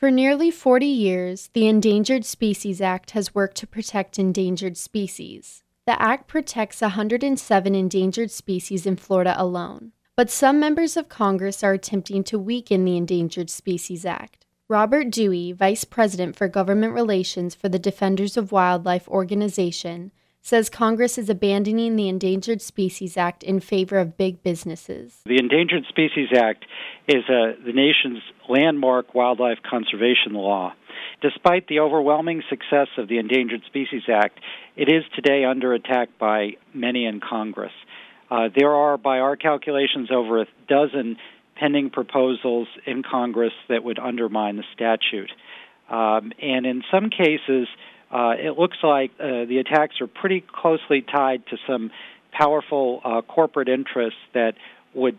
For nearly 40 years, the Endangered Species Act has worked to protect endangered species. The Act protects 107 endangered species in Florida alone. But some members of Congress are attempting to weaken the Endangered Species Act. Robert Dewey, Vice President for Government Relations for the Defenders of Wildlife organization, says Congress is abandoning the Endangered Species Act in favor of big businesses. The Endangered Species Act is the nation's landmark wildlife conservation law. Despite the overwhelming success of the Endangered Species Act, it is today under attack by many in Congress. There are, by our calculations, over a dozen pending proposals in Congress that would undermine the statute. And in some cases, it looks like the attacks are pretty closely tied to some powerful corporate interests that would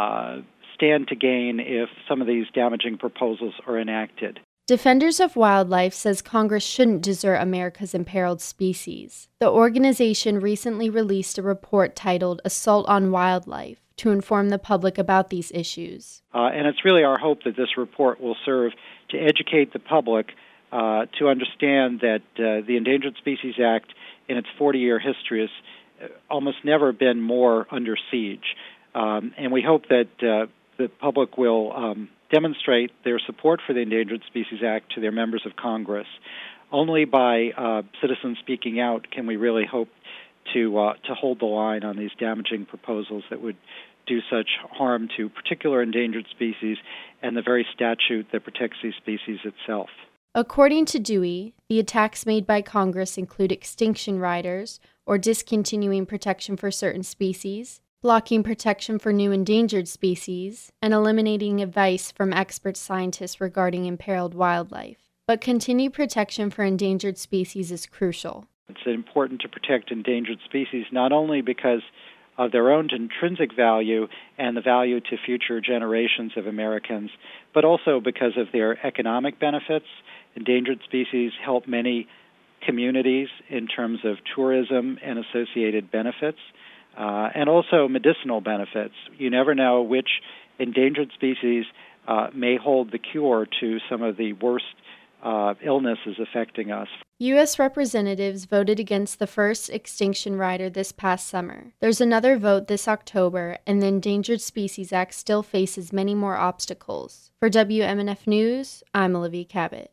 stand to gain if some of these damaging proposals are enacted. Defenders of Wildlife says Congress shouldn't desert America's imperiled species. The organization recently released a report titled Assault on Wildlife to inform the public about these issues. And it's really our hope that this report will serve to educate the public to understand that the Endangered Species Act, in its 40-year history, has almost never been more under siege. And we hope that the public will demonstrate their support for the Endangered Species Act to their members of Congress. Only by citizens speaking out can we really hope to hold the line on these damaging proposals that would do such harm to particular endangered species and the very statute that protects these species itself. According to Dewey, the attacks made by Congress include extinction riders, or discontinuing protection for certain species, blocking protection for new endangered species, and eliminating advice from expert scientists regarding imperiled wildlife. But continued protection for endangered species is crucial. It's important to protect endangered species not only because of their own intrinsic value and the value to future generations of Americans, but also because of their economic benefits. Endangered species help many communities in terms of tourism and associated benefits, and also medicinal benefits. You never know which endangered species may hold the cure to some of the worst illnesses affecting us. U.S. representatives voted against the first extinction rider this past summer. There's another vote this October, and the Endangered Species Act still faces many more obstacles. For WMNF News, I'm Olivia Cabot.